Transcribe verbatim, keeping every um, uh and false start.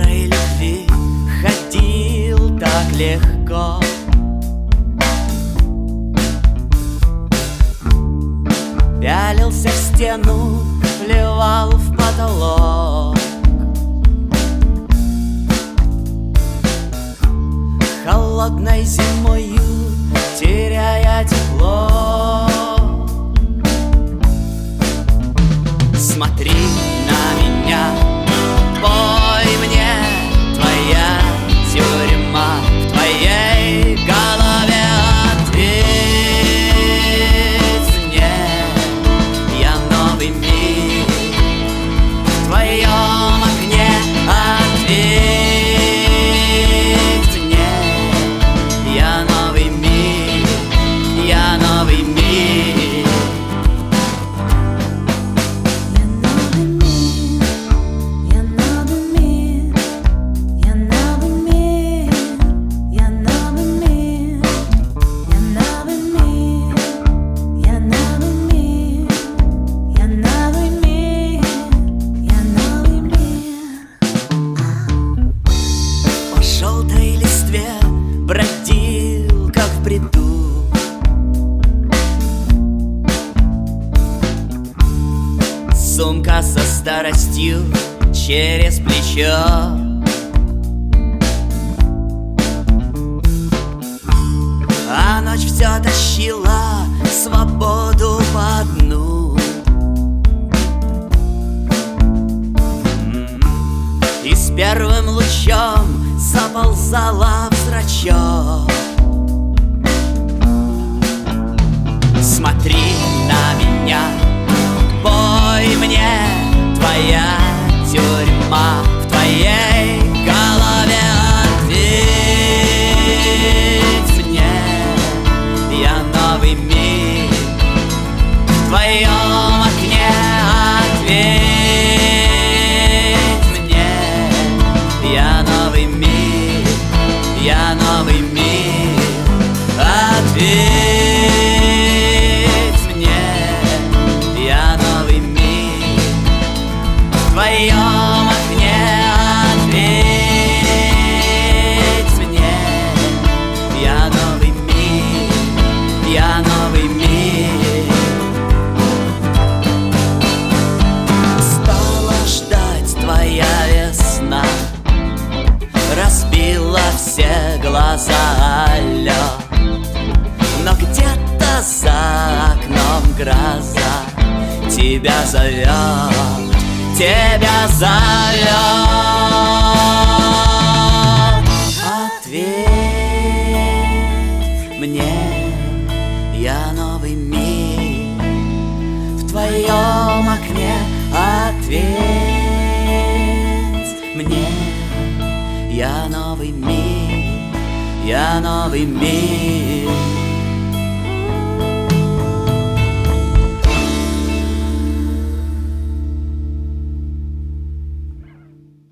старой любви ходил так легко. Пялился в стену, плевал в потолок. Холодной зимою теряя тепло. Смотри на меня, пой мне, твоя тюрьма в твоей голове. Ответь мне, я новый мир в твоем окне. Ответь мне, я новый мир, я новый мир. Желтой листве бродил, как в бреду. Сумка со старостью через плечо. А ночь все тащила свободу по дну. И с первым лучом заползала в зрачок. Смотри на меня, пой мне, твоя тюрьма в твоей голове. Ответь мне, я новый мир в твоем окне. Ответь мне, я новый мир, я новый мир. Ответь мне, я новый мир в твоем окне. Ответь мне, я новый мир, я новый мир. Стала ждать твоя весна, разбила все глаза о лед. Но где-то за окном гроза тебя зовет, тебя зовет. Ответь мне, я новый мир в твоем окне. Ответь мне, я новый мир, я новый мир.